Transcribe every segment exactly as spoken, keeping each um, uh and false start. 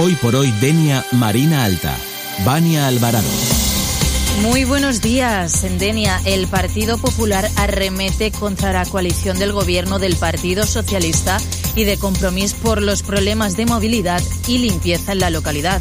Hoy por hoy, Denia, Marina Alta. Vania Alvarado. Muy buenos días. En Denia, el Partido Popular arremete contra la coalición del gobierno del Partido Socialista y de Compromís por los problemas de movilidad y limpieza en la localidad.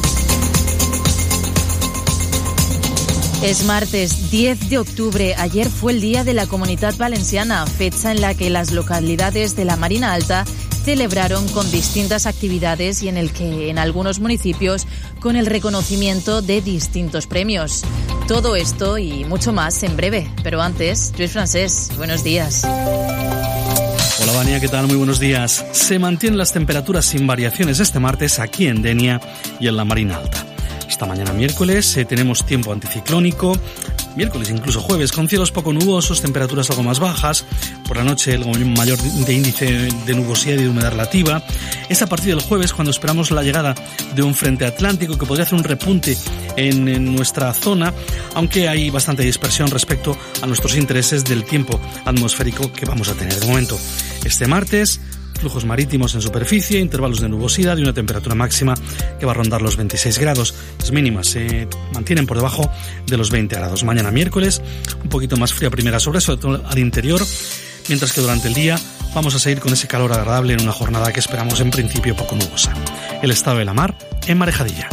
Es martes diez de octubre. Ayer fue el Día de la Comunitat Valenciana, fecha en la que las localidades de la Marina Alta celebraron con distintas actividades y en el que en algunos municipios con el reconocimiento de distintos premios. Todo esto y mucho más en breve, pero antes, Luis Francés, buenos días. Hola Vania, ¿qué tal? Muy buenos días. Se mantienen las temperaturas sin variaciones este martes aquí en Denia y en la Marina Alta. Esta mañana miércoles eh, tenemos tiempo anticiclónico, miércoles incluso jueves con cielos poco nubosos, temperaturas algo más bajas, por la noche el mayor de índice de nubosidad y de humedad relativa. Es a partir del jueves cuando esperamos la llegada de un frente atlántico que podría hacer un repunte en, en nuestra zona, aunque hay bastante dispersión respecto a nuestros intereses del tiempo atmosférico que vamos a tener. De momento, este martes, flujos marítimos en superficie, intervalos de nubosidad y una temperatura máxima que va a rondar los veintiséis grados. Las mínimas se mantienen por debajo de los veinte grados. Mañana miércoles, un poquito más fría primera sobre sobre todo al interior, mientras que durante el día vamos a seguir con ese calor agradable en una jornada que esperamos en principio poco nubosa. El estado de la mar en Marejadilla.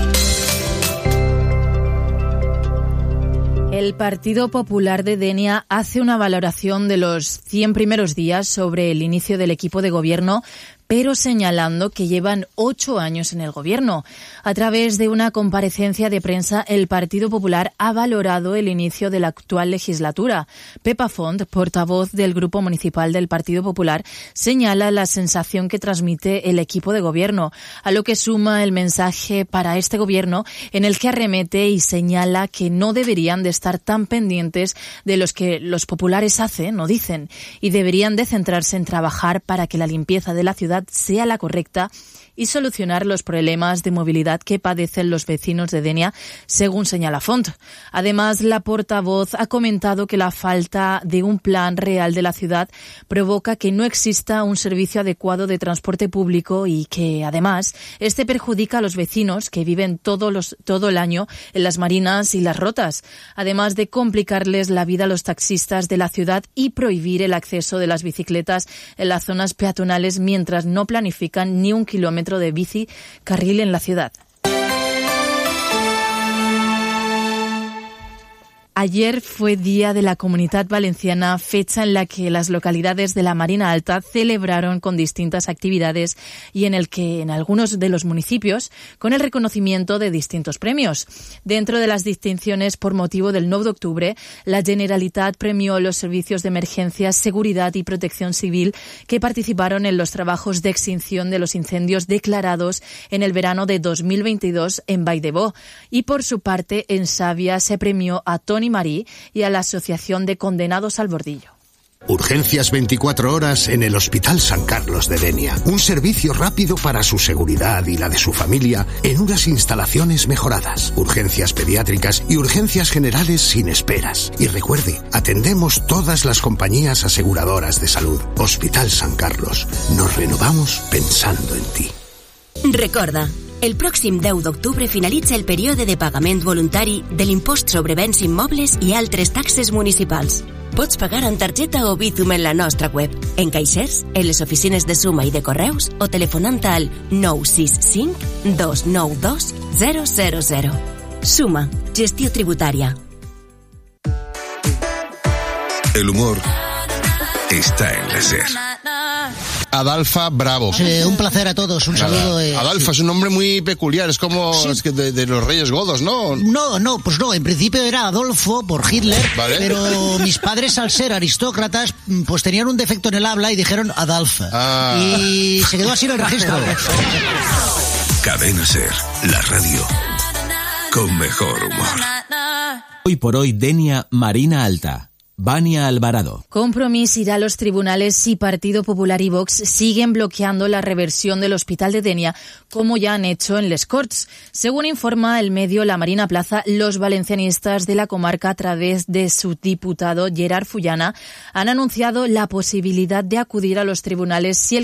El Partido Popular de Denia hace una valoración de los cien primeros días sobre el inicio del equipo de gobierno, pero señalando que llevan ocho años en el gobierno. A través de una comparecencia de prensa, el Partido Popular ha valorado el inicio de la actual legislatura. Pepa Font, portavoz del Grupo Municipal del Partido Popular, señala la sensación que transmite el equipo de gobierno, a lo que suma el mensaje para este gobierno en el que arremete y señala que no deberían de estar tan pendientes de los que los populares hacen o dicen y deberían de centrarse en trabajar para que la limpieza de la ciudad sea la correcta y solucionar los problemas de movilidad que padecen los vecinos de Denia, según señala Font. Además, la portavoz ha comentado que la falta de un plan real de la ciudad provoca que no exista un servicio adecuado de transporte público y que, además, este perjudica a los vecinos que viven todo, los, todo el año en las marinas y las rotas, además de complicarles la vida a los taxistas de la ciudad y prohibir el acceso de las bicicletas en las zonas peatonales mientras no planifican ni un kilómetro de bici carril en la ciudad. Ayer fue Día de la Comunitat Valenciana, fecha en la que las localidades de la Marina Alta celebraron con distintas actividades y en el que en algunos de los municipios con el reconocimiento de distintos premios. Dentro de las distinciones por motivo del nueve de octubre, la Generalitat premió los servicios de emergencia, seguridad y protección civil que participaron en los trabajos de extinción de los incendios declarados en el verano de dos mil veintidós en Vall d'Ebo. Y por su parte, en Savia se premió a Toni Marí y a la Asociación de Condenados al Bordillo. Urgencias veinticuatro horas en el Hospital San Carlos de Denia. Un servicio rápido para su seguridad y la de su familia en unas instalaciones mejoradas. Urgencias pediátricas y urgencias generales sin esperas. Y recuerde, atendemos todas las compañías aseguradoras de salud. Hospital San Carlos. Nos renovamos pensando en ti. Recorda, el pròxim deu d'octubre finalitza el període de pagament voluntari de l'impost sobre béns immobles i altres taxes municipals. Pots pagar amb targeta o Bizum en la nostra web, en caixers, en les oficines de Suma i de Correus o telefonant al nou sis cinc dos nou dos zero zero zero. Suma, gestió tributària. El humor está en la SER. Adalfa Bravo. Sí, un placer a todos, un saludo. Eh, Adalfa sí. es un nombre muy peculiar, es como sí. es que de, de los Reyes Godos, ¿no? No, no, pues no, en principio era Adolfo por Hitler, ¿vale? Pero mis padres al ser aristócratas pues tenían un defecto en el habla y dijeron Adalfa. Ah. Y se quedó así en el registro. Cadena SER, la radio con mejor humor. Hoy por hoy, Denia, Marina Alta. Vania Alvarado. Compromís irá a los tribunales si Partido Popular y Vox siguen bloqueando la reversión del Hospital de Denia, como ya han hecho en Les Corts. Según informa el medio La Marina Plaza, los valencianistas de la comarca, a través de su diputado Gerard Fullana, han anunciado la posibilidad de acudir a los tribunales si el